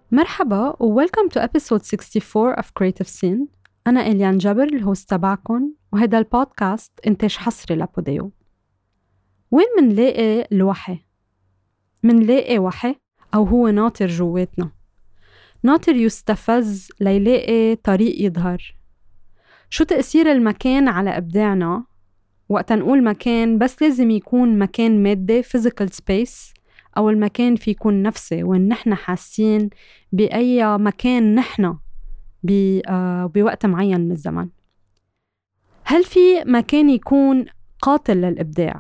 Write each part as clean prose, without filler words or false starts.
مرحبا و welcome to episode 64 of Creative Scene. أنا إليان جبر الهوست تبعكن، وهيدا البودكاست إنتاج حصري لبوديو. وين منلاقي الوحي؟ منلاقي وحي أو هو ناطر جواتنا، ناطر يستفز ليلاقي طريق يظهر. شو تأثير المكان على إبداعنا؟ وقت نقول مكان بس لازم يكون مكان مادي physical space، أو المكان في يكون نفسي وين نحن حاسين بأي مكان نحن بوقت معين من الزمن. هل في مكان يكون قاتل للإبداع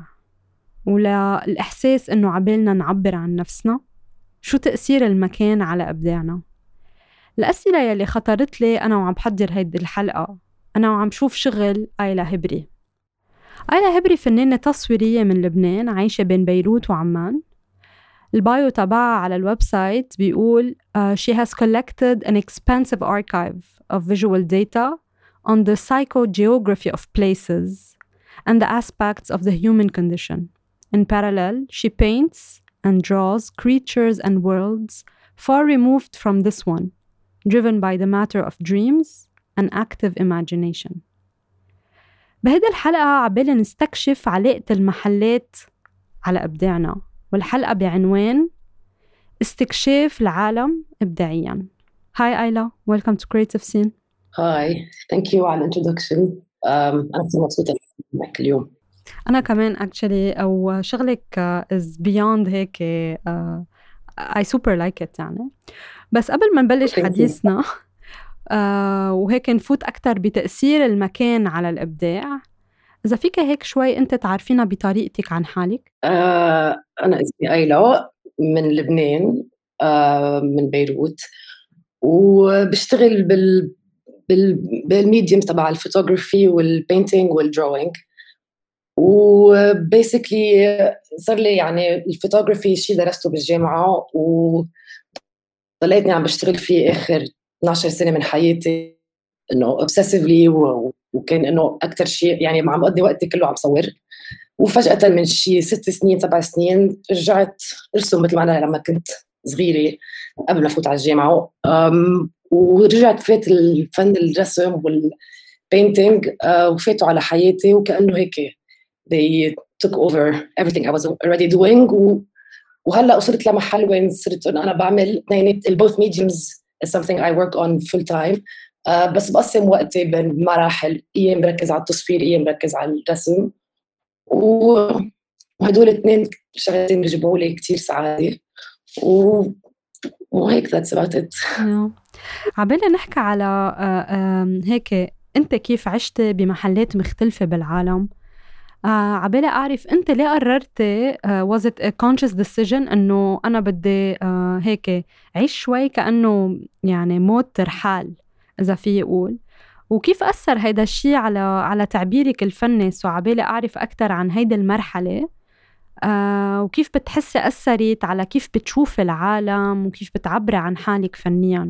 وللإحساس إنه عبالنا نعبر عن نفسنا؟ شو تأثير المكان على إبداعنا؟ الأسئلة يلي خطرت لي أنا وعم بحضر هيدي الحلقة، أنا وعم شوف شغل آيلا هبري. آيلا هبري فنانة تصويرية من لبنان عايشة بين بيروت وعمان. البايو تبعها على الويب سايت بيقول she has collected an expansive archive of visual data on the psychogeography of places and the aspects of the human condition. In parallel, she paints and draws creatures and worlds far removed from this one, driven by the matter of dreams and active imagination. بهيدي الحلقة عبالي نستكشف علاقة المحلات على إبداعنا، والحلقة بعنوان استكشاف العالم إبداعياً. Hi Ayla, welcome to Creative Scene. Hi, thank you على الانترودكشن. أنا كثير مبسوطة معك اليوم. أنا كمان actually أو شغلك is beyond هيك I super like it يعني. بس قبل ما نبلش حديثنا وهيك نفوت أكتر بتأثير المكان على الإبداع، إذا فيك هيك شوي أنت تعرفينا بطريقتك عن حالك. أنا اسمي آيلا من لبنان، من بيروت، وبشتغل بالميديوم تبع الفوتوغرافي والبينتينج والدروينج. وبيسكلي صار لي يعني الفوتوغرافي شيء درسته بالجامعة وضليتني عم بشتغل فيه آخر 12 سنة من حياتي، إنه obsessively وكان إنه أكتر شيء يعني عم بقضي وقتي كله عم صور. وفجأة من شي 6 سنين 7 سنين رجعت أرسم مثل ما أنا لما كنت صغيرة قبل ما أفوت على الجامعة. ورجعت فات الفن الرسم والبينتينج وفاتوا على حياتي، وكأنه هيك they took over everything I was already doing. وهلأ وصلت لمحل وين صرت أنا بعمل both mediums is something I work on full time. بس بقسم وقتي بين مراحل، أيام بركز على التصوير، أيام بركز على الرسم، وهدول الاثنين شغلتين بيجيبوا لي كتير سعادة. وهيك that's about it. عبالي نحكي على هيك أنت كيف عشت بمحلات مختلفة بالعالم. عبالي أعرف أنت ليه قررت was it a conscious decision أنه أنا بدي هيك عيش شوي كأنه يعني موت ترحال إذا في يقول، وكيف أثر هيدا الشيء على تعبيرك الفني؟ وعبالي أعرف أكتر عن هيدا المرحلة، وكيف بتحسي أثرت على كيف بتشوف العالم وكيف بتعبري عن حالك فنياً.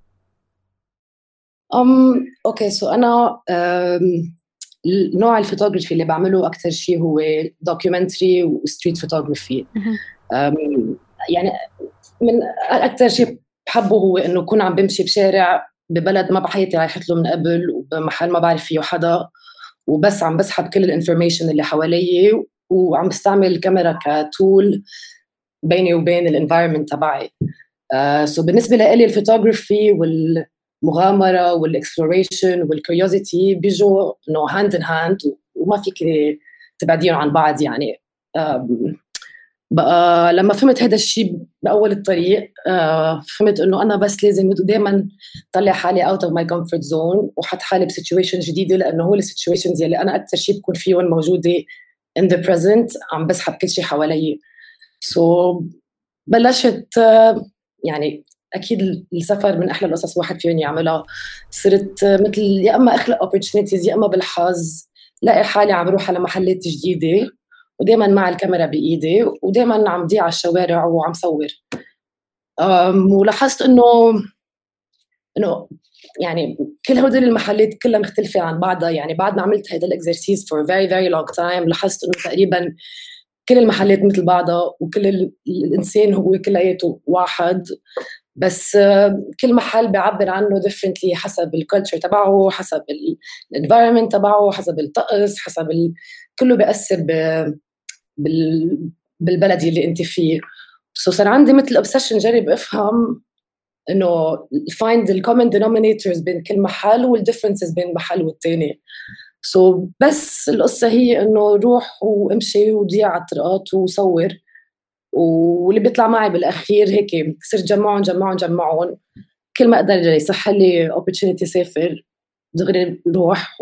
أوكي سو أنا نوع الفوتوغرافي اللي بعمله أكتر شيء هو دوكيومنتري وستريت فوتوغرافي. يعني من أكتر شيء بحبه هو إنه أكون عم بمشي بشارع ببلد ما بحياتي رايحت له من قبل، وبمحل ما بعرف فيه حدا، وبس عم بسحب كل الانفورميشن اللي حوالي، وعم بستعمل الكاميرا كتول بيني وبين الانفايرمنت تبعي. سو بالنسبة لي الفوتوغرافي والمغامرة والاكسبلوريشن والكيوريوزيتي بيجوا إنه هاند إن هاند، وما فيك تبعديهم عن بعض يعني. بقى لما فهمت هذا الشيء بأول الطريق، فهمت إنه أنا بس لازم دائما طلع حالي out of my comfort zone وحط حالي بسيتويشن جديدة، لأنه هو السيتويشنز يلي أنا أكثر شيء بكون فيهم موجودة in the present، عم بسحب كل شيء حوالي. بلشت يعني أكيد السفر من أحلى القصص واحد فيهم يعملها. صرت مثل يا أما أخلق opportunities، يا أما بالحظ لاقي حالي عم بروح على محلات جديدة، ودائما مع الكاميرا بإيدي، ودائما عم ضيع على الشوارع وعم صور. ولاحظت إنه يعني كل هدول المحلات كلها مختلفة عن بعضها. يعني بعد ما عملت هذا الإكسرسيس for very very long time لاحظت إنه تقريبا كل المحلات مثل بعضها، وكل الإنسان هو كلياته واحد، بس كل محل بيعبر عنه differently حسب الكالتشر تبعه، حسب الانفايرمنت تبعه، حسب الطقس، حسب كله بيأثر بالبلد اللي انت فيه. صار عندي مثل obsession جرب افهم انه find the common denominators بين كل محل والdifferences بين محل والتاني. بس القصة هي انه روح وامشي وضيع على الطرقات وصور، واللي بيطلع معي بالاخير هيك صرت جمعهم كل ما اقدر يصح لي opportunity سافر دغري روح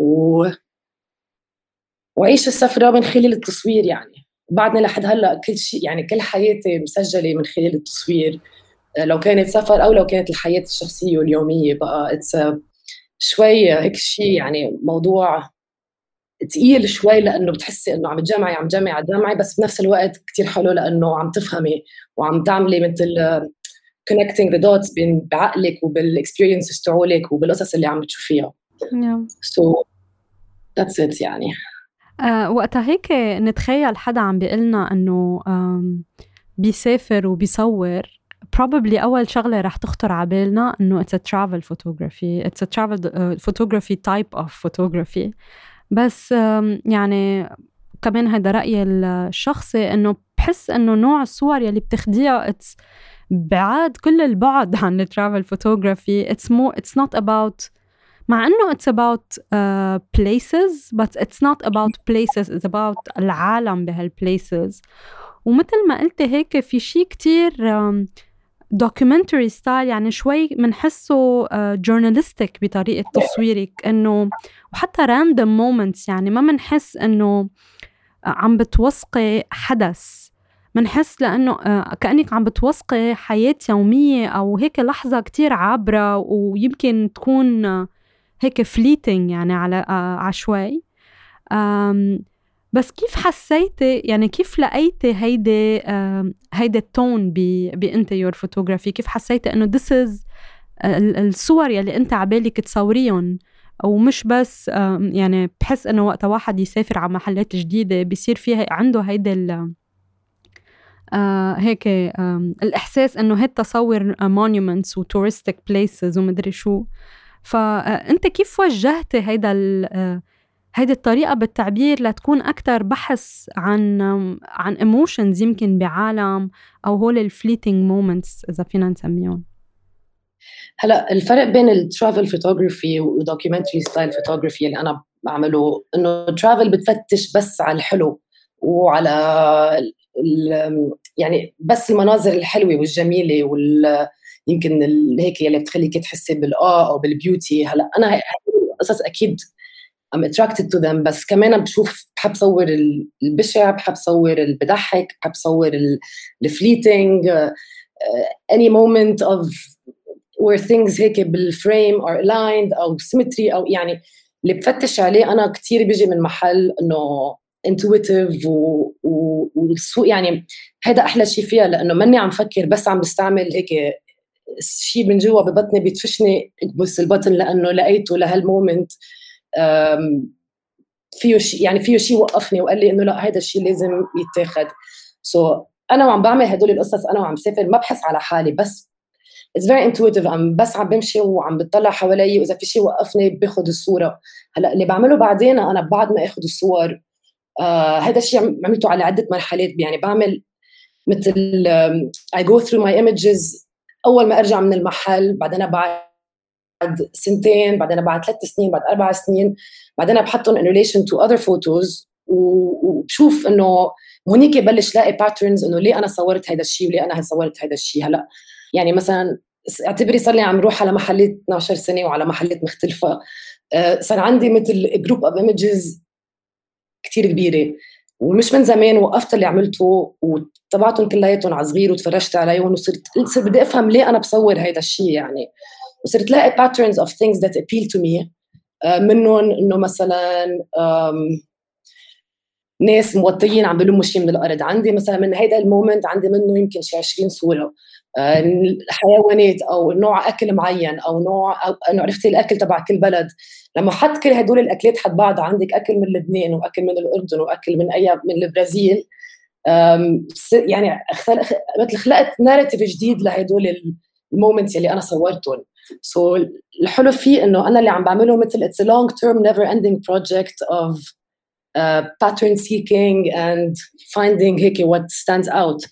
وعيش السفرة من خلال التصوير. يعني بعدني لحد هلا كل شيء، يعني كل حياتي مسجلة من خلال التصوير، لو كانت سفر او لو كانت الحياة الشخصية واليومية. بقى شوي هيك شيء يعني موضوع تقيل شوي، لانه بتحسي انه عم تجمعي بس بنفس الوقت كتير حلو لانه عم تفهمي وعم تعملي مثل connecting the dots بين بعقلك وبالاكسبيرينسز تاعولك وبالقصص اللي عم بتشوفيها. so that's it يعني. وقتها هيك نتخيل حدا عم بيقلنا انه بيسافر وبيصور، probably أول شغلة رح تخطر عبالنا إنه it's a travel photography, it's a travel photography type of photography. بس يعني كمان هذا رأيي الشخصي، إنه بحس إنه نوع الصور يلي بتخديها it's بعاد كل البعد عن ال travel photography. it's not about، مع إنه it's about places but it's not about places, it's about العالم بهالplaces. ومثل ما قلت هيك في شيء كتير documentary style، يعني شوي منحسه journalistic بطريقة تصويرك، إنه وحتى random moments، يعني ما منحس إنه عم بتوثقي حدث، منحس لأنه كأنك عم بتوثقي حياة يومية أو هيك لحظة كتير عابرة ويمكن تكون هيك fleeting يعني على عشوائي. بس كيف حسيتي، يعني كيف لقيتي هيدا التون بأنت يور فوتوغرافي؟ كيف حسيتي إنه this is الصور يلي أنت عبالك تصوريهم؟ ومش بس يعني بحس إنه وقت واحد يسافر على محلات جديدة بيصير فيها عنده هيدا هيك الإحساس إنه هيدا تصور monuments و touristic places ومدري شو. فأنت كيف وجهتي هيدي الطريقة بالتعبير لتكون أكتر بحث عن emotions يمكن بعالم أو هول الفليتنج moments إذا فينا نسميهم؟ هلا الفرق بين الترافل فوتوغرافي ودوكيومنتري ستايل فوتوغرافي اللي أنا بعمله إنه الترافل بتفتش بس على الحلو وعلى يعني بس المناظر الحلوة والجميلة يمكن هيك يلي بتخليك تحسي أو بالبيوتي. هلا أنا قصص أكيد I'm attracted to them، بس كمان بحب صور البشع، بحب صور اللي بضحك، بحب صور الفليتنج any moment of where things هيك بالفريم are aligned أو symmetry، أو يعني اللي بفتش عليه أنا كتير بيجي من محل إنه intuitive يعني هذا أحلى شيء فيها، لأنه ماني عم فكر بس عم بستعمل هيك شيء من جوا ببطني بيتفشني بس البطن لأنه لقيته لهالمومنت فيه شيء، يعني فيه شيء وقفني وقال لي إنه لا هذا الشيء لازم يتاخد. أنا وعم بعمل هدول القصص، أنا وعم سافر ما بحس على حالي، بس it's very intuitive، بس عم بمشي وعم بتطلع حوالي وإذا في شيء وقفني باخد الصورة. هلأ اللي بعمله بعدين أنا بعد ما أخد الصور هذا الشيء عملته على عدة مرحلات، يعني بعمل مثل I go through my images أول ما أرجع من المحل، بعدين بعد سنتين، بعدين بعد 3 سنين، بعد 4 سنين، بعدين بحطهم in relation to other photos وبشوف إنه هونيك بلش لاقي patterns إنه ليه أنا صورت هذا الشيء وليه أنا صورت هذا الشيء. هلأ يعني مثلا اعتبري صار لي عم روح على محلات 12 سنة وعلى محلات مختلفة، صار عندي مثل group of images كتير كبيرة، ومش من زمان وقفت اللي عملته وطبعتهم كلياتهم على صغير وتفرجت عليهم وصرت بدي أفهم ليه أنا بصور هيدا الشيء يعني، وصرت لاقي patterns of things that appeal to me. منهم إنه مثلا ناس موطيين عم بلموا شيء من الأرض، عندي مثلا من هيدا المومنت عندي منه يمكن شي 20 صورة. حيوانات أو نوع أكل معين أو نوع أو أنا عرفت الأكل تبع كل بلد، لما حط كل هدول الأكلات حد بعض، عندك أكل من لبنان وأكل من الأردن وأكل من البرازيل، يعني مثل خلقت ناريتيف جديد لهدول moments اللي أنا صورتهم. so الحلو فيه إنه أنا اللي عم بعمله مثل it's a long term never ending project of pattern seeking and finding هيك what stands out.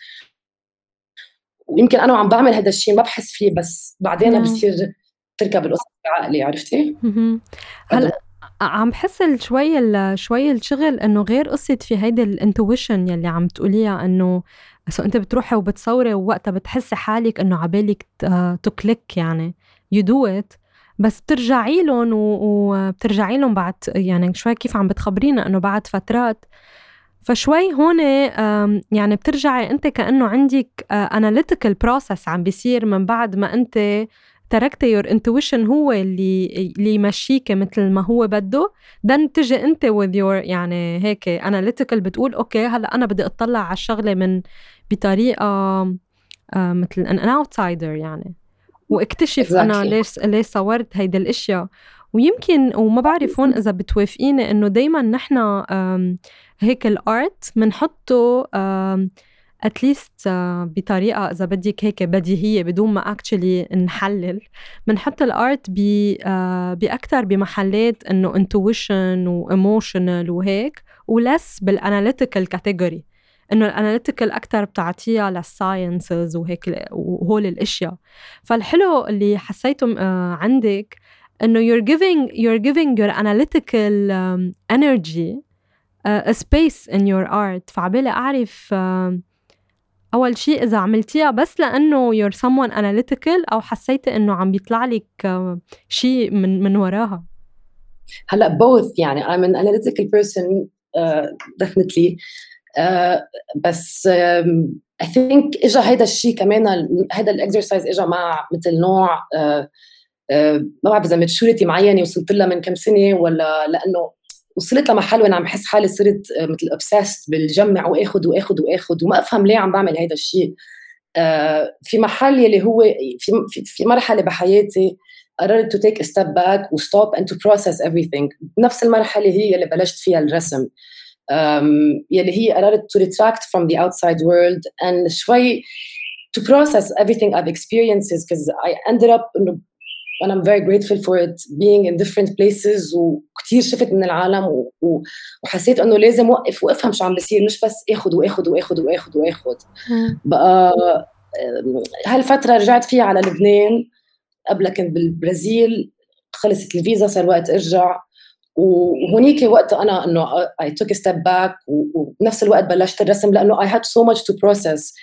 ويمكن أنا وعم بعمل هذا الشيء ما بحس فيه، بس بعدين بصير تركب القصة بعقلي، عرفتي؟ هلا عم بحس شوي الشغل إنه غير قصة في هيدا الانتويشن يلي عم تقوليها، إنه أنت بتروحي وبتصوري ووقتها بتحسي حالك إنه عبالك تكليك يعني you do it، بس بترجعي لهم وبترجعي لهم بعد يعني شوي كيف عم بتخبرينا إنه بعد فترات. فشوي هون يعني بترجعي أنت كأنه عندك analytical process عم بيصير من بعد ما أنت تركتي your intuition هو اللي يمشيك مثل ما هو بده. then تجي أنت with your يعني هيك analytical بتقول أوكي هلأ أنا بدي أطلع على الشغلة من بطريقة مثل an outsider يعني، واكتشف أنا ليش صورت هيدا الأشياء. ويمكن وما بعرف هون إذا بتوافقيني إنه دايما نحنا هيك الارت منحطه at least بطريقة إذا بدك هيك بديهية بدون ما actually نحلل، منحط الارت بأكتر بمحلات إنه intuition و emotional وهيك، ولس بالanalytical category، إنه الاناليتيكال أكتر بتعطيها للساينسز وهيك وهول الأشياء. فالحلو اللي حسيته عندك إنه you're giving your analytical energy a space in your art. فعبالي أعرف أول شيء إذا عملتيها بس لأنه you're someone analytical أو حسيتي إنه عم بيطلع لك شيء من وراها. هلأ both يعني I'm an analytical person definitely بس I think إجا هيدا الشيء كمان هيدا الإكسرسايز إجا مع مثل نوع ما بعرف إذا maturity معينة وصلت لها من كم سنة، ولا لأنه وصلت لمحل وأنا عم بحس حالي صرت مثل obsessed بالجمع وآخد وما أفهم ليه عم بعمل هيدا الشيء. في محل يلي هو في مرحلة بحياتي قررت to take a step back و stop and to process everything. نفس المرحلة هي اللي بلشت فيها الرسم، يلي هي قررت to retract from the outside world and شوي to process everything I've experienced because I ended up and I'm very grateful for it being in different places وكتير شفت من العالم وحسيت انه لازم وقف وافهم شو عم بيصير، مش بس اخد بقى. هالفترة رجعت فيها على لبنان، قبل كنت بالبرازيل، خلصت الفيزا صار وقت ارجع، وهونيك وقت أنا إنه I took a step back وبنفس الوقت بلشت الرسم لأنه I had so much to process.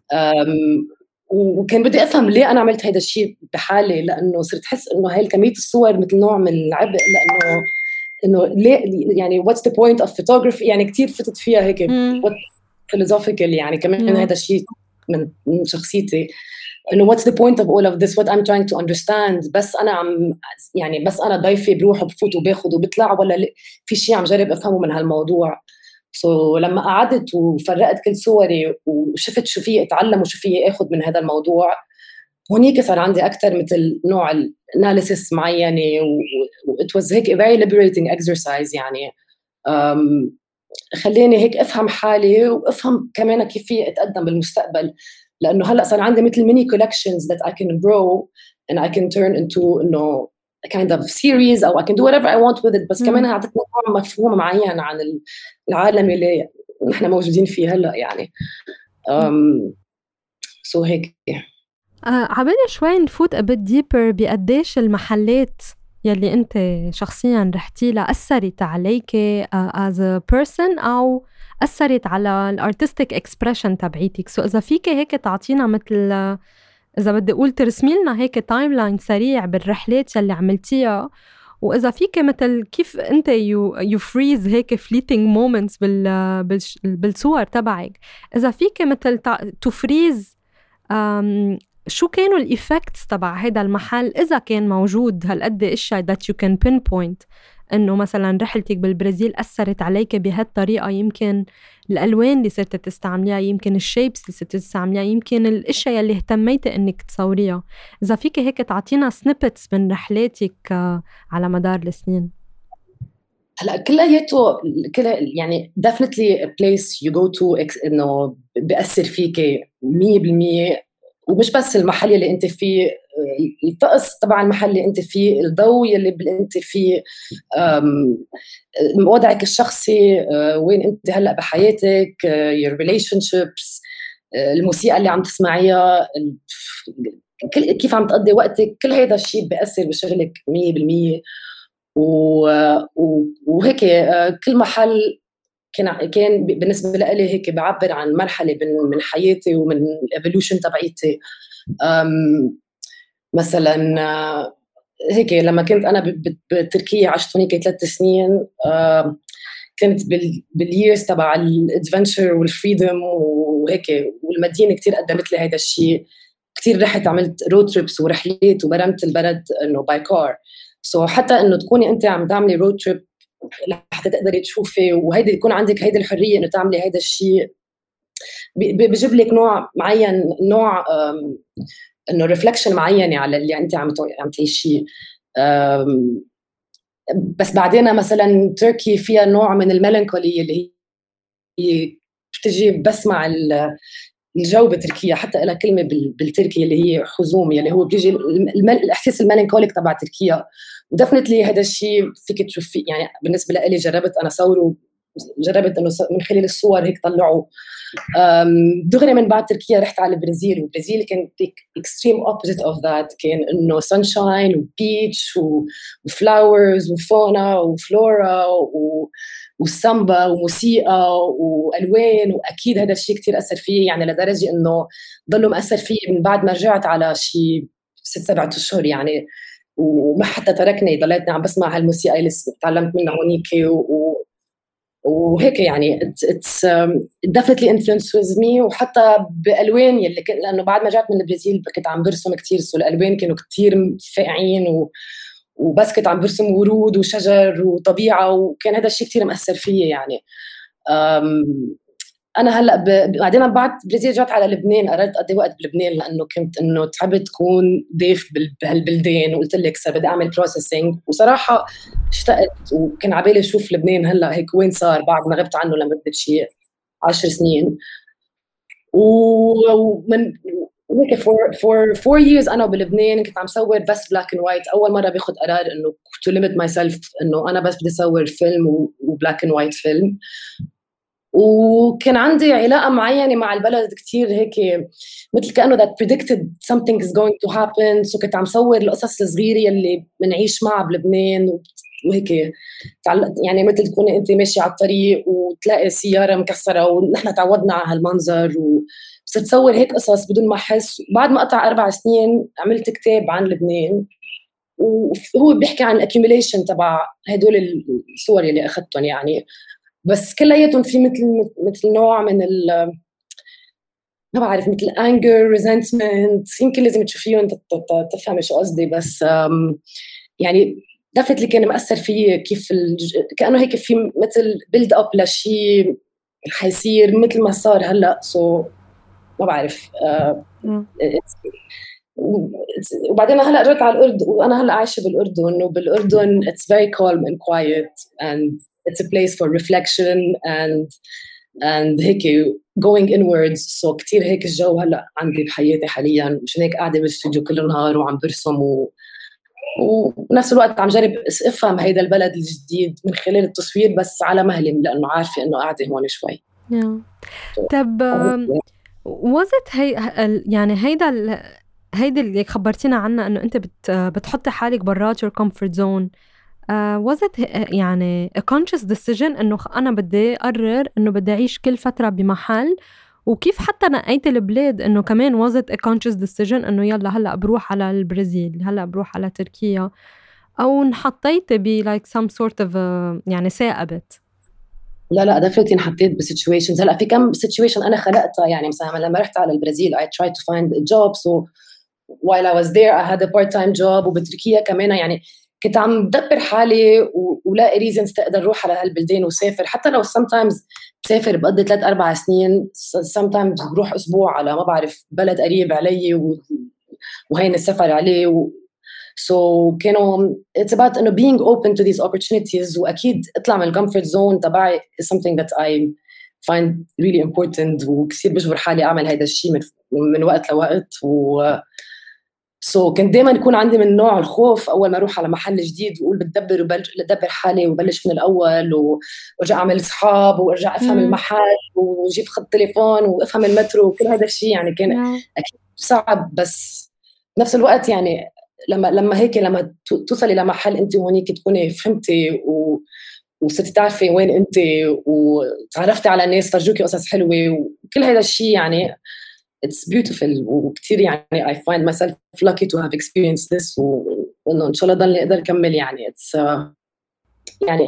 وكان بدي أفهم ليه أنا عملت هيدا الشيء بحالي، لأنه صرت أحس إنه هاي كمية الصور مثل نوع من العبء، لأنه ليه يعني what's the point of photography يعني كتير فتت فيها هيك philosophical يعني كمان هيدا الشيء من شخصيتي، إنه what's the point of all of this what I'm trying to understand. بس أنا ضيفة بروح وبفوت وباخد وبطلع، ولا في شيء عم جرب أفهمه من هالموضوع. لما قعدت وفرقت كل صوري وشفت شو فيه أتعلم وشو فيه أخذ من هذا الموضوع، هونيك صار عندي أكتر مثل نوع الاناليسيس معينة it was هيك a very liberating exercise يعني. خليني هيك أفهم حالي وأفهم كمان كيف فيه أتقدم بالمستقبل، لأنه هلأ صار عندي مثل mini collections that I can grow and I can turn into إنه a kind of series أو I can do whatever I want with it. بس كمان أعطتني نوع مفهوم معين عن العالم اللي نحن موجودين فيه هلأ يعني. so هيك عبالي شوي نفوت a bit deeper بقديش المحلات يلي أنت شخصياً رحتي لها أثرت عليك as a person أو أثرت على الارتستيك expression تبعيتك. إذا فيك هيك تعطينا مثل إذا بدي أقول ترسمي لنا هيك تايم لاين سريع بالرحلات يلي عملتيها، وإذا فيك مثل كيف أنت you freeze هيك fleeting moments بالصور تبعك، إذا فيك مثل to freeze شو كانوا الإفكتس تبع هيدا المحل إذا كان موجود هالقد إشياء that you can pinpoint إنه مثلا رحلتك بالبرازيل أثرت عليك بهالطريقة، يمكن الألوان اللي صرت تستعمليها، يمكن الشيبس اللي صرت تستعمليها، يمكن الأشياء اللي اهتميتي إنك تصوريها. إذا فيك هيك تعطينا snippets من رحلاتك على مدار السنين. هلا كلها يعني definitely a place you go to إنه بيأثر فيك 100%، ومش بس المحل اللي انت فيه، الطقس تبع المحل اللي انت فيه، الضوء اللي انت فيه، وضعك الشخصي، وين انت هلا بحياتك، your relationships، الموسيقى اللي عم تسمعيها، كيف عم تقضي وقتك، كل هذا الشيء بيأثر بشغلك 100%. وهيك كل محل كان بالنسبه لي هيك بعبر عن مرحله من حياتي ومن الايفولوشن تبعيتي. مثلا هيك لما كنت انا بتركيا عشت هناك 3 سنين، كنت بالييرز تبع الادفنتشر والفريدم وهيك، والمدينه كثير قدمت لي هذا الشيء. كثير رحت عملت رود تريبس ورحلات وبرمت البلد انه باي كار. سو حتى انه تكوني انت عم تعملي رود تريب لحتى تقدري تشوفي وهيدي يكون عندك هيدي الحريه انه تعملي هذا الشيء، بجيب لك نوع معين، نوع انه ريفلكشن معينه على اللي انت عم تعيشيه. بس بعدين مثلا تركي فيها نوع من الميلانكولي اللي هي بتجي بس مع الجو بتركيا، حتى لها كلمه بالتركي اللي هي حزوم، اللي هو بيجي الاحساس الميلانكوليك تبع تركيا. ودفنتلي هذا الشيء فيك تشوفي، يعني بالنسبه لي جربت انا صوره، جربت انه من خلال الصور هيك طلعوا. دغري من بعد تركيا رحت على البرازيل، والبرازيل كان اكستريم اوبوزيت اوف ذات، كان انه سانشاين وبيتش وفلاورز وفونا وفلورا والسامبا وموسيقى والوان. واكيد هذا الشيء كثير اثر فيي، يعني لدرجه انه ضله مأثر فيي من بعد ما رجعت على شيء 6-7 اشهر يعني، وما حتى تركني، ضليتني عم بسمع هالموسيقى اللي تعلمت منها هونيك وهيك يعني it's definitely influences me. وحتى بالوان يلي لانه بعد ما رجعت من البرازيل كنت عم برسم كثير، سو الالوان كانوا كثير فاقعين وبس كنت عم برسم ورود وشجر وطبيعه، وكان هذا الشيء كثير مأثر فيي يعني. انا هلا بعدين بعد البرازيل رجعت على لبنان، قررت اقضي وقت بلبنان لانه كنت انه تعبت كون ضيف بهالبلدان، وقلت لك صار بدي اعمل بروسيسنج، وصراحه اشتقت وكان على بالي اشوف لبنان هلا هيك وين صار بعد ما غبت عنه لمده شيء 10 سنين. ومن هيك for 4 years انا بلبنان كنت عم صور بس بلاك اند وايت. اول مره باخذ قرار انه to limit myself انه انا بس بدي اصور فيلم وبلاك اند وايت فيلم. وكان عندي علاقة معينة مع البلد كتير هيك، مثل كأنه that predicted something is going to happen. سو كنت عم صور القصص الصغيرة اللي بنعيش معها بلبنان وهيك يعني مثل تكوني انت ماشية على الطريق وتلاقي سيارة مكسرة ونحن تعودنا على هالمنظر، بس تصور هيك قصص بدون ما احس. بعد ما قطع 4 سنين عملت كتاب عن لبنان، وهو بيحكي عن الاكيوميليشن تبع هدول الصور اللي اخذتهم يعني، بس كلياتهم في مثل نوع من ما بعرف، مثل anger resentment. يمكن لازم تشوفيهم تفهمي شو قصدي. بس يعني دفت لي كان مأثر فيه كيف كأنه هيك في مثل build up لشيء حيصير مثل ما صار هلا. ما بعرف. وبعدين هلا رجعت على الأردن، وأنا هلا عايشة بالأردن، وبالأردن it's very calm and quiet and it's a place for reflection and هيك going inwards. so كتير هيك الجو هلا عندي بحياتي حاليا، مشان هيك قاعدة بالاستوديو كل النهار وعم برسم ونفس الوقت عم جرب افهم هيدا البلد الجديد من خلال التصوير، بس على مهلي لانه عارفه انه قاعده هون شوي. طب وزت يعني هيدا اللي خبرتينا عنه انه انت بتحطي حالك برات your comfort zone. وزت يعني a conscious decision انه انا بدي اقرر انه بدي اعيش كل فتره بمحل، وكيف حتى نقيت البلاد انه كمان وزت a conscious decision انه يلا هلا بروح على البرازيل، هلا بروح على تركيا، او انحطيت ب like some sort of يعني ثاقبت؟ لا دفعتي انحطيت بسيتويشنز. هلا في كم سيتويشن انا خلقتها، يعني مثلا لما رحت على البرازيل I tried to find a job, so while I was there I had a part-time job. وبتركيا كمان يعني كنت عم بدبر حالي ولاقي ريزنز تقدر اروح على هالبلدان وسافر، حتى لو sometimes بسافر بقضي 3-4 سنين، sometimes بروح اسبوع على ما بعرف بلد قريب علي وهين السفر عليه so كانوا it's about انه being open to these opportunities. واكيد اطلع من الكومفورت زون تبعي is something that I find really important وكثير بجبر حالي أعمل هيدا الشيء من وقت لوقت كنت دايما يكون عندي من نوع الخوف أول ما أروح على محل جديد وأقول بدبر حالي وبلش من الأول وارجع أعمل صحاب وارجع أفهم المحل وجيب خط تليفون وأفهم المترو وكل هذا الشيء يعني كان أكيد صعب. بس بنفس الوقت يعني لما توصلي لمحل أنت وهنيك تكوني فهمتي وصرتي تعرفي وين أنت وتعرفتي على ناس فرجوكي قصص حلوة وكل هذا الشيء يعني it's beautiful وكتير يعني I find myself lucky to have experienced this وإنه إن شاء الله ضل أقدر أكمل يعني it's يعني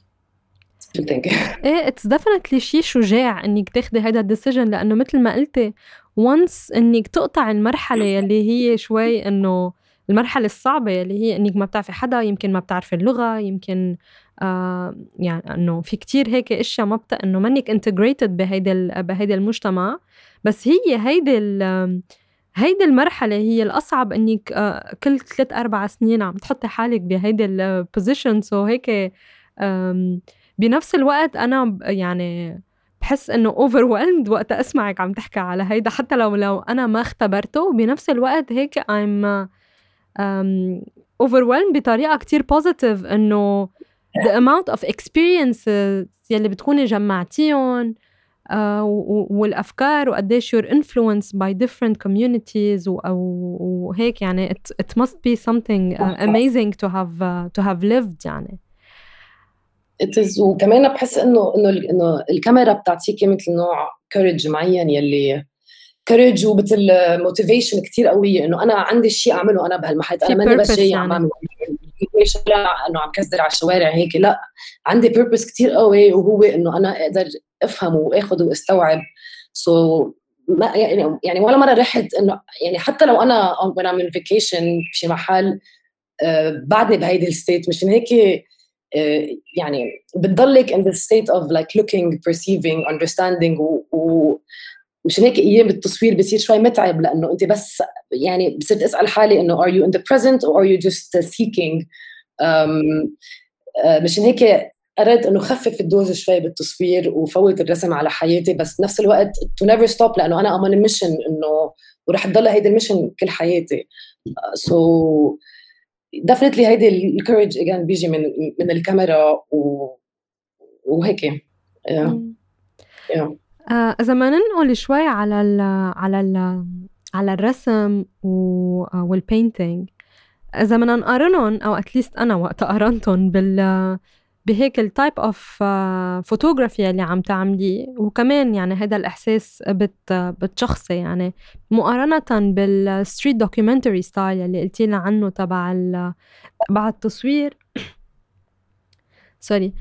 إيه it's definitely شيء شجاع إنك تاخدي هذا decision لأنه مثل ما قلتي once إنك تقطع المرحلة اللي هي شوي إنه المرحلة الصعبة اللي هي إنك ما بتعرفي حدا يمكن ما بتعرفي اللغة يمكن يعني إنه في كتير هيك إشياء ما إنه منك integrated بهيدا المجتمع. بس هي هيدا المرحلة هي الأصعب إنك كل 3-4 سنين عم تحطي حالك بهيدا البوزيشن. سو هيك بنفس الوقت أنا يعني بحس إنه overwhelmed وقت أسمعك عم تحكي على هيدا حتى لو أنا ما اختبرته. بنفس الوقت هيك I'm overwhelmed بطريقة كتير positive إنه the amount of experiences يلي بتكوني جمعتيهم والأفكار وقديش you're influenced by different communities وهيك يعني it must be something amazing to have lived يعني. it is. وكمان بحس إنه الكاميرا بتعطيكي مثل نوع courage معين يلي courage ومثل motivation كتير قوية إنه أنا عندي شيء أعمله أنا بهالمحل. أنا ماني بس شيء عم أعمل إنه عم كسر على الشوارع هيك لا عندي purpose كتير قوي وهو إنه أنا أقدر أفهم وأخذ وأستوعب. ما يعني ولا مرة رحت إنه يعني حتى لو أنا when I'm in vacation في محل بعدني بهيدي الستيت مشان هيك يعني بتضلك in the state of like looking perceiving understanding ومشان هيك أيام التصوير بصير شوي متعب لأنه أنت بس يعني بصير أسأل حالي إنه are you in the present or are you just seeking. مشان هيك قررت إنه خفف الدوز شوي بالتصوير وفوت الرسم على حياتي بس بنفس الوقت to never stop لأنه أنا أمن الميشن إنه ورح تضل هيدا الميشن كل حياتي. so definitely هيدا الكوريج again بيجي من الكاميرا وهيك إذا ما ننقل شوي على الرسم والبينتينج إذا بدنا نقارنهم أو أتليست أنا وقت قارنتهم بهيك التايب اوف فوتوغرافي اللي عم تعمليه وكمان يعني هذا الإحساس بتشخصي يعني مقارنة بالستريت دوكيومنتري ستايل اللي قلتي لنا عنه تبع التصوير سوري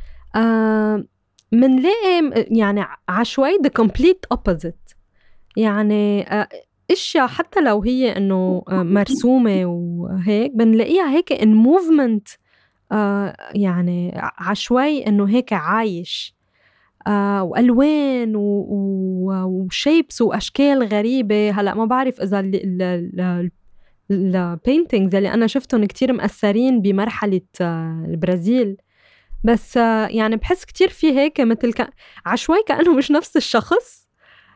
منلاقي يعني عشوائي the complete opposite يعني اشياء حتى لو هي انه مرسومة وهيك بنلاقيها هيك in movement يعني عشوائي انه هيك عايش والوان وشيبس واشكال غريبه. هلا ما بعرف اذا البينتينجز اللي انا شفتهم كتير مأثرين بمرحله البرازيل بس يعني بحس كتير في هيك مثل عشوائي كأنه مش نفس الشخص.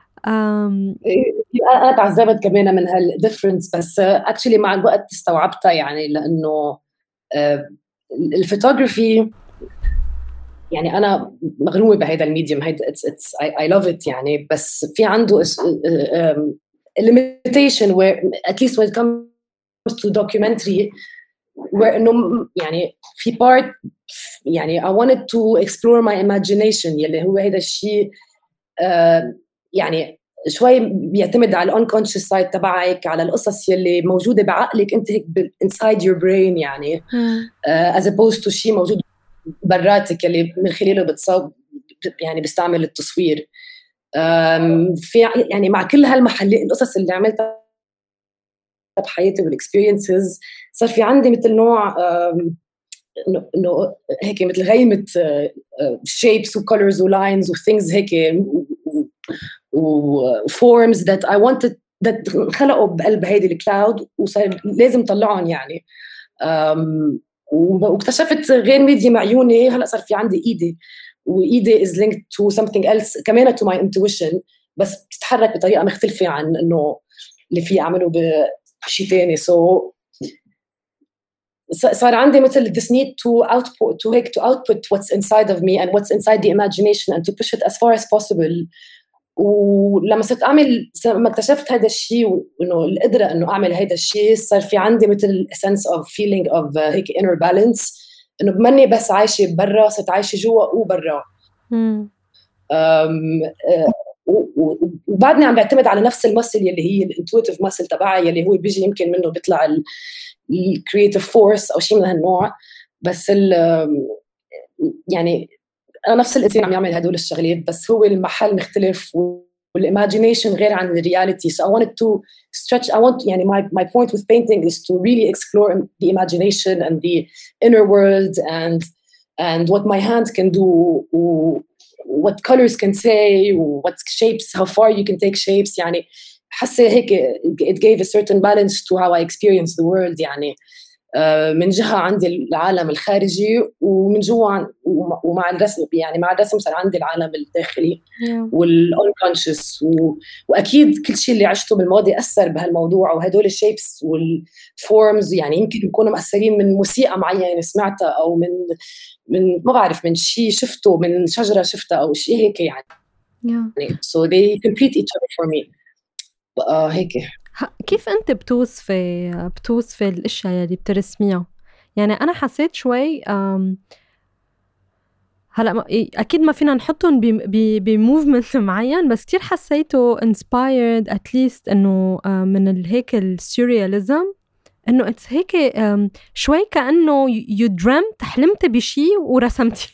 أنا تعذبت كمان من هالديفرنس بس actually مع الوقت استوعبتها يعني لأنه الفوتوغرافي يعني أنا مغرومة بهذا الميديوم هيدا I love it يعني بس في عنده limitation where at least when it comes to documentary where إنه يعني في part يعني I wanted to explore my imagination يلي هو هيدا الشيء يعني شوي بيعتمد على unconscious side تبعك على القصص يلي موجودة بعقلك أنت هيك inside your brain يعني as opposed to شيء موجود براتك يلي من خلاله بتصاب يعني بستعمل التصوير. في يعني مع كل هالمحلات القصص اللي عملتها بحياتي والexperiences صار في عندي مثل نوع إنه هيك مثل غيمة shapes و colors و lines و things هيك و forms that I wanted that خلقوا بقلب هيدي الكلاود وصار لازم طلعهم يعني. واكتشفت غير ميديا عيوني هلأ صار في عندي إيدي وإيدي is linked to something else كمان to my intuition، بس بتتحرك بطريقة مختلفة عن إنه اللي فيه أعمله بشيء تاني. so صار عندي مثل this need to output what's inside of me and what's inside the imagination and to push it as far as possible. ولما صرت لما اكتشفت هذا الشيء وإنه القدرة إنه أعمل هذا الشيء، صار في عندي مثل sense of feeling of هيك inner balance، إنه بمني بس عايشة برا، صرت عايشة جوا وبرا. وبعدني عم بعتمد على نفس المسل يلي هي الانتويتيف مسل تبعي، يلي هو بيجي يمكن منه بيطلع الكرييتيف فورس او شيء من هالنوع. بس يعني انا نفس الانسان عم يعمل هدول الشغلات، بس هو المحل مختلف والايماجينيشن غير عن الرياليتي. so I wanted to stretch, يعني my point with painting is to really explore the imagination and the inner world and what my hand can do, what colors can say, what shapes, how far you can take shapes. يعني حاسة هيك it gave a certain balance to how I experience the world. يعني من جهة عندي العالم الخارجي ومن جوا ومع الرسم، يعني مع الرسم صار عندي العالم الداخلي والunconscious وأكيد كل شيء اللي عشته بالماضي أثر بهالموضوع. وهدول الشيبس والفورمز يعني يمكن يكونوا مأثرين من موسيقى معينة سمعتها أو من ما بعرف من شيء شفته، من شجرة شفتها أو شيء هيك يعني. so they complete each other for me. هيك. كيف أنت بتوصفي الأشياء اللي بترسميها؟ يعني أنا حسيت شوي هلا أكيد ما فينا نحطهم بموفمنت معين، بس كتير حسيته inspired at least إنه من هيك السورياليزم، إنه it's هيك شوي كأنه you dreamt، حلمت بشي ورسمتي.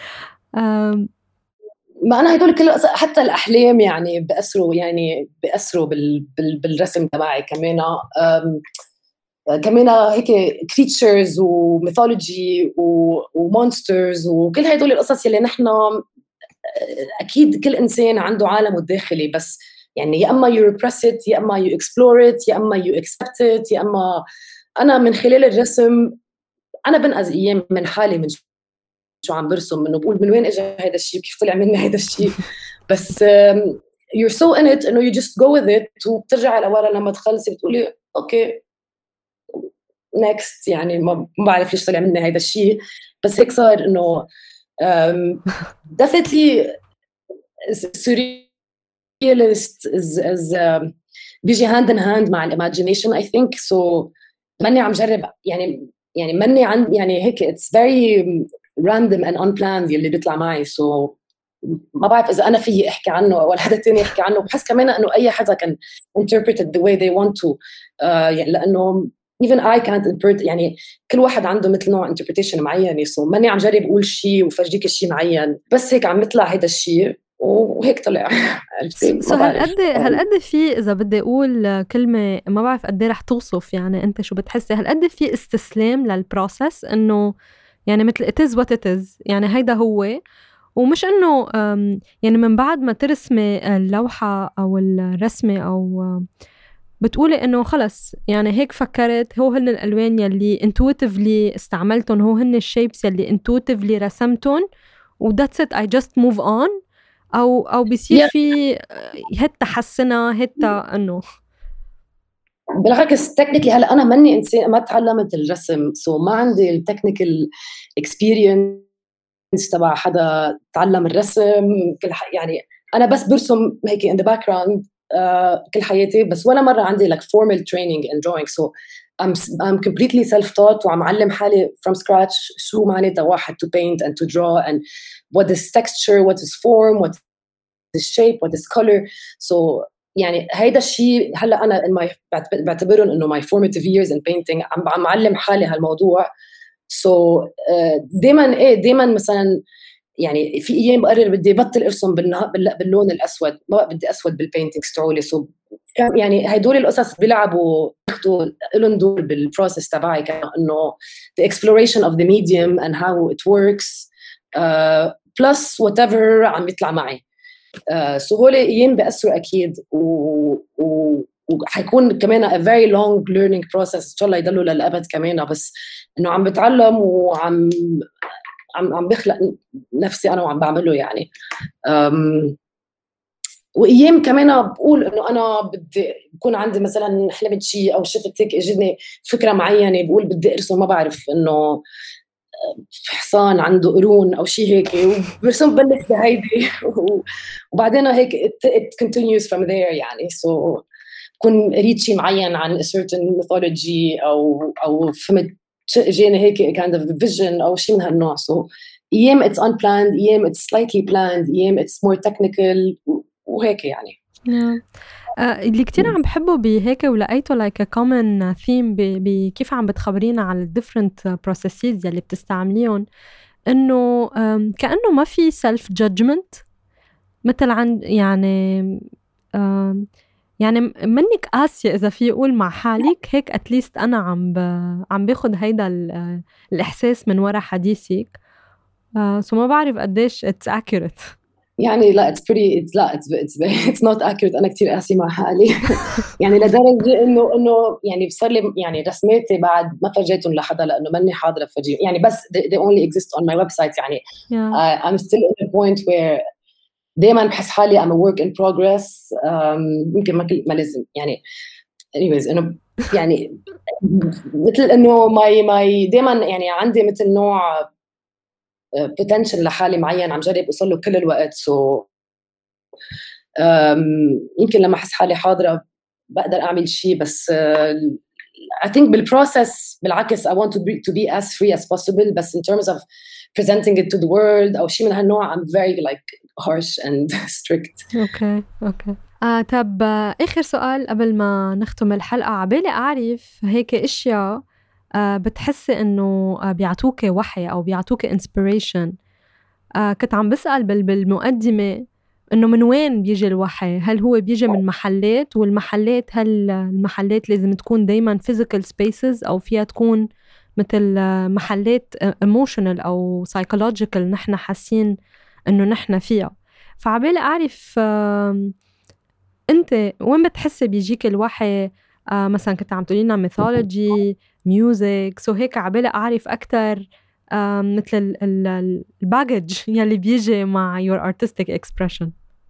ما أنا هدول كل حتى الأحلام يعني بأثروا بالرسم تبعي كمان هيك creatures وميثولوجي ومونسترز وكل هدول القصص يلي نحن أكيد كل إنسان عنده عالمه الداخلي، بس يعني يا أما you repress it، يا أما you explore it، يا أما you accept it، يا أما أنا من خلال الرسم أنا بنقذ أيام من حالي من شو عم برسم، إنه بقول من وين إجا هذا الشيء وكيف طلع مني هذا الشيء. بس you're so in it إنه you just go with it، وبترجعي لورا لما تخلصي بتقولي أوكي next. يعني ما بعرف ليش طلع مني هذا الشيء، بس هيك صار. إنه definitely surrealist is بيجي hand in hand مع imagination I think. so ماني عم جرب يعني ماني عن يعني هيك it's very random and unplanned اللي بيطلع معي. so ما بعرف إذا أنا فيي أحكي عنه ولا حدا تاني يحكي عنه. بحس كمان إنه أي حدا can interpret it the way they want to، يعني لأنه even I can't interpret، يعني كل واحد عنده مثل نوع interpretation معين. so ماني عم جرب أقول شيء وفرجيك الشيء معين، بس هيك عم يطلع هذا الشيء وهيك طلع. so هالقد في، إذا بدي أقول كلمة ما بعرف قد رح توصف يعني أنت شو بتحسي، هالقد في استسلام للبروسس، إنه يعني مثل it is what it is، يعني هيدا هو، ومش إنه يعني من بعد ما ترسمي اللوحة أو الرسمة أو بتقولي إنه خلص يعني هيك فكرت، هو هن الألوان يلي intuitively استعملتهم، هو هن الشيبس يلي intuitively رسمتهم وthat's it I just move on، أو بيصير في هيك تحسنها هيك إنه بالعكس تكنيكلي هلا انا ماني انسان ما تعلمت الرسم، سو ما عندي التكنيكال اكسبيرينس تبع حدا تعلم الرسم. يعني انا بس برسم هيك in the background كل حياتي، بس ولا مره عندي like formal training in drawing. so I'm completely self-taught وعم علم حالي from scratch شو معناتها واحد to paint and to draw and what is texture, what is form, what is shape, what is color. so يعني هيدا الشيء هلا انا بعتبرهم انه my formative years in painting عم علم حالي هالموضوع. so دائما مثلا يعني في ايام بقرر بدي بطل ارسم باللون الاسود، ما بقى بدي اسود بالبينتينغ ترولي. so يعني هدول القصص بيلعبوا ياخذوا لهم دور بالبروسس تبعي، انه the exploration of the medium and how it works plus whatever عم يطلع معي. هول ايام بأثروا اكيد وحيكون كمان a very long learning process ان شاء الله يضلوا للابد كمان، بس انه عم بتعلم وعم عم بخلق نفسي انا وعم بعمله يعني. وايام كمان بقول انه انا بدي بكون عندي مثلا حلمت شيء او شفت هيك اجتني فكره معينه بقول بدي ارسم، ما بعرف انه حصان عنده قرون او شيء هيك، وبرسم بلش بهيدي وبعدين هيك it continues from there يعني. so كون قريت شيء معين عن a certain mythology او فهمت جاني هيك kind of vision او شيء من هالنوع. so ايام it's unplanned، ايام it's slightly planned، ايام it's more technical وهيك يعني. اللي كتير عم بحبه بهيك ولقيته like a common theme بكيف عم بتخبرينا على ال different processes يلي بتستعمليهم، إنه كأنه ما في self judgment مثل عند يعني منك قاسية إذا في يقول مع حالك هيك at least أنا عم باخد هيدا الإحساس من وراء حديثك. so ما بعرف قديش it's accurate. يعني لا it's not accurate. أنا كتير قاسي مع حالي يعني لدرجة إنه يعني صار لي يعني رسماتي بعد ما فرجيتهم لحدا لأنه ماني حاضرة فرجيهم يعني، بس they only exist on my website يعني. I'm still in a point where دايما بحس حالي I'm a work in progress. يمكن ما لازم يعني anyways إنه يعني مثل إنه my دايما يعني عندي مثل نوع potential لحالي معين عم جرب أوصل له كل الوقت. so يمكن لما أحس حالي حاضرة بقدر أعمل شيء، بس I think بالprocess بالعكس I want to be as free as possible، بس in terms of presenting it to the world أو شيء من هالنوع I'm very like harsh and strict. أوكي. طب آخر سؤال قبل ما نختم الحلقة، عبالي أعرف هيك إشياء بتحسي إنه بيعطوك وحي أو بيعطوك inspiration. كنت عم بسأل بالمقدمة إنه من وين بيجي الوحي؟ هل هو بيجي من محلات؟ والمحلات هل المحلات لازم تكون دايما physical spaces أو فيها تكون مثل محلات emotional أو psychological نحن حاسين إنه نحن فيها؟ فعبالي أعرف أنت وين بتحسي بيجيك الوحي؟ مثلا كنت عم تقولي لنا mythology music، سو هيك عبالي أعرف أكتر مثل الباجج يلي بيجي مع your artistic expression.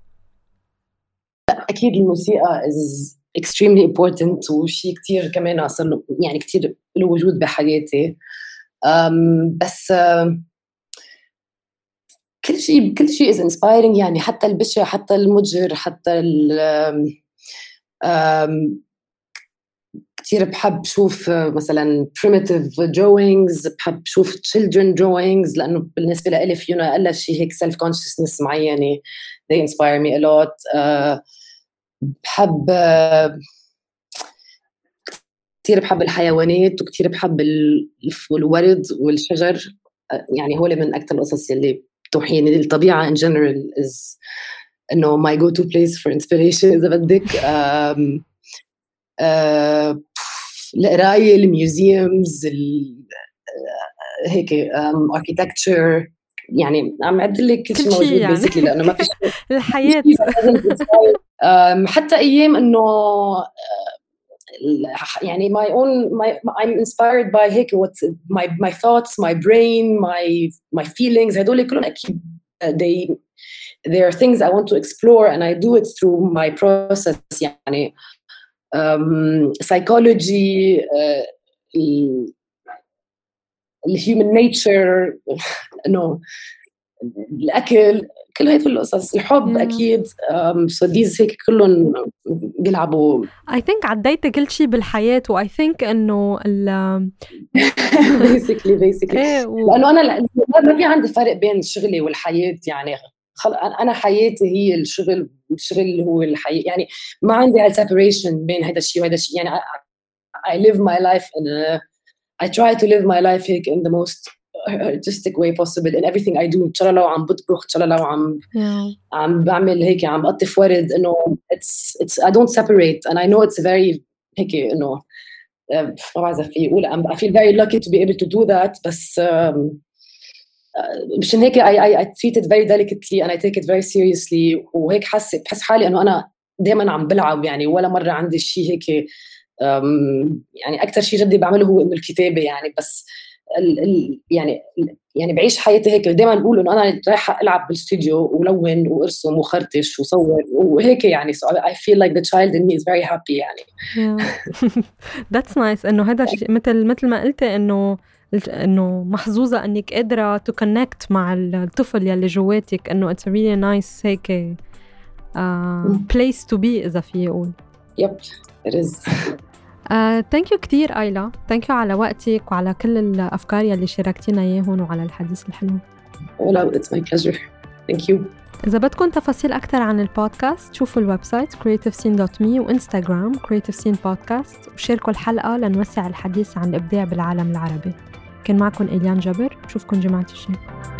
أكيد الموسيقى is extremely important وشيء كتير كمان صار يعني كتير له وجود بحياتي. بس كل شيء is inspiring يعني، حتى البشع حتى المتجر حتى كتير بحب شوف مثلا primitive drawings، بحب شوف children drawings لأنه بالنسبة لإلي فينا أقل شيء هيك self consciousنess معينة they inspire me a lot. بحب كتير بحب الحيوانات وكتير بحب الورد والشجر يعني هو من أكتر القصص اللي بتوحيني. الطبيعة in general is إنه my go to place for inspiration إذا بدك. القراية، الميوزيومز، هيك architecture يعني عم أعد لك كل شيء موجود يعني basically لأنه ما في شيء الحياة. حتى أيام إنه يعني I'm inspired by هيك what my thoughts my brain my feelings هدول كلهم أكيد they are things I want to explore and I do it through my process يعني. psychology الhuman nature إنه الأكل كل هيدول القصص، الحب أكيد. so these هيك كلهم بيلعبوا. I think عديت كل شيء بالحياة و I think إنه basically لأنه أنا ما في عندي فرق بين شغلي والحياة يعني. أنا حياتي هي الشغل والشغل اللي هو الحياة يعني، ما عندي separation بين هذا الشيء وهذا الشيء يعني. I live my life I try to live my life هيك in the most artistic way possible in everything I do. إن شاء الله لو عم بطبخ، إن شاء الله لو عم بعمل هيك عم بقطف ورد، إنه it's I don't separate and I know it's very هيك إنه ما بعرف في يقول I feel very lucky to be able to do that. بس مشان هيك I treat it very delicately and I take it very seriously. وهيك بحس حالي إنه أنا دائما عم بلعب يعني، ولا مرة عندي شيء هيك يعني. أكتر شيء جدي بعمله هو إنه الكتابة يعني، بس يعني بعيش حياتي هيك. دايما بقول انه انا رايحه العب بالاستوديو ولون وارسم وخرطش وصور وهيك يعني. so I feel like the child in me is very happy يعني. That's nice إنه هذا الشيء مثل ما قلتي إنه محظوظة إنك قادرة to connect مع الطفل يلي جواتك، إنه it's a really nice هيك place to be إذا في يقول. Yep, it is. thank you كتير آيلا، thank you على وقتك وعلى كل الأفكار يلي شاركتينا إياهم وعلى الحديث الحلو. Well, it's my pleasure. Thank you. إذا بدكم تفاصيل أكتر عن البودكاست شوفوا الويب سايت creativescene.me وإنستغرام creativescene podcast، وشاركوا الحلقة لنوسع الحديث عن الإبداع بالعالم العربي. كان معكم إليان جبر، نشوفكم جمعة الشي.